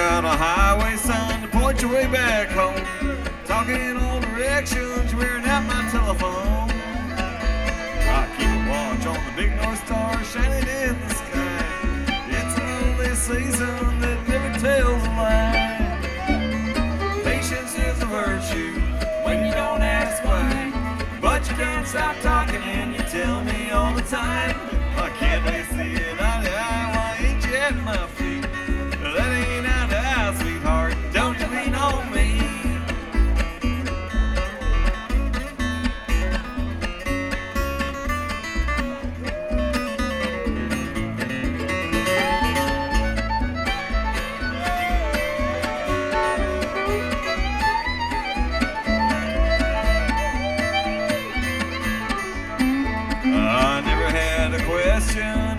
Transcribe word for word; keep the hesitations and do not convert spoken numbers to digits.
out a highway sign to point your way back home. Talking all directions, wearing out my telephone. I keep a watch on the big North Star shining in the sky. It's a lonely season that never tells a lie. Patience is a virtue when you don't ask why. But you don't stop talking and you tell me all the time. Why can't we see it eye to eye? Why ain't you at my feet? That ain't eye to eye, sweetheart. Don't you lean on me. I never had a question